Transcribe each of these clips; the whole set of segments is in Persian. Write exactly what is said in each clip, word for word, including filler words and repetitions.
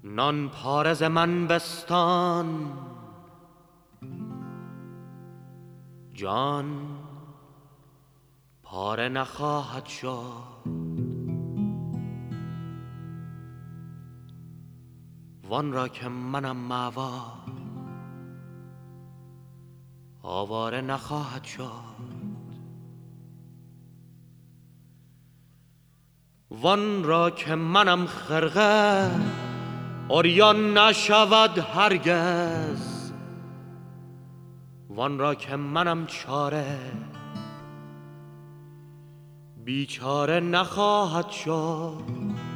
نان پاره ز من بستان، جان پاره نخواهد شد. وان را که منم مأوا، آواره نخواهد شد. وان را که منم خرقه، عریان نشود هرگز. وان را که منم چاره، بیچاره نخواهد شد.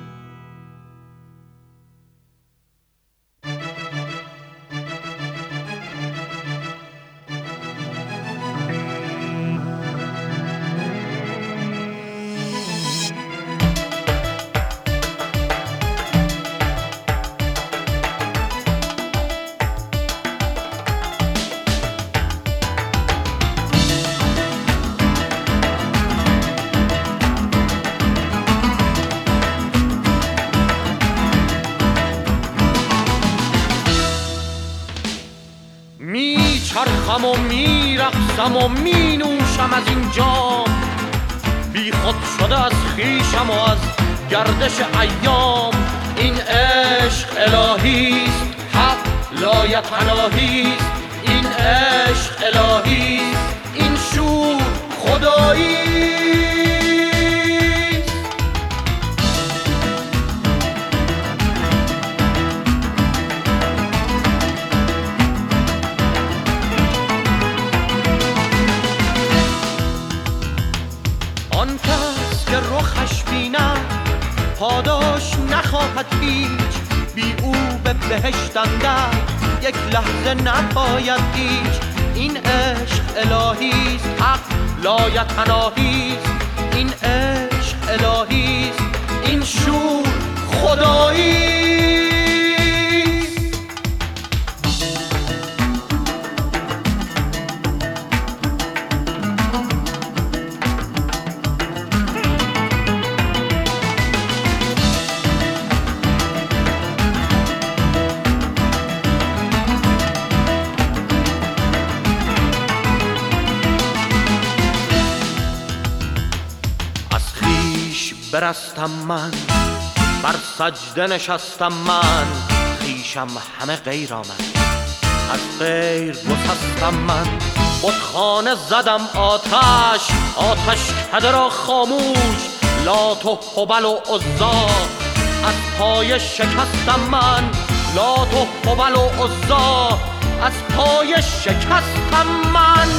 میچرخم و میرقصم و مینوشم از این جام، بی خود شده از خویشم و از گردش ایام. این عشق الهیست، حق لایتناهیست. این عشق الهیست، این شور خداییست. آن کس که رخش بینم پاداش نخواهد هیچ، بی او به بهشت اندر یک لحظه نپاید هیچ. این عشق الهیست، حق لایتناهیست. این عشق الهیست، این شور خداییست. برستم من، بر سجده نشستم من، خویشم همه غیر آمد، از غیر گسستم من. بتخانه زدم آتش، آتش کده را خاموش، لات و هبل و عزا از پای شکستم من. لات و هبل و عزا از پای شکستم من.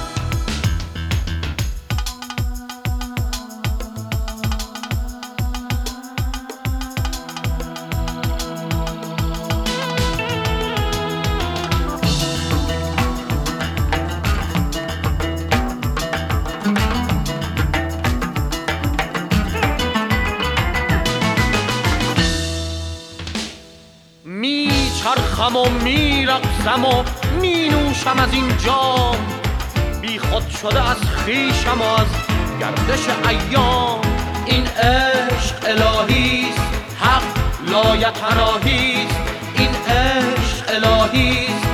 میچرخم و میرقصم و مینوشم از این جام، بی خود شده از خویشم و از گردش ایام. این عشق الهیست، حق لایتناهیست. این عشق الهیست،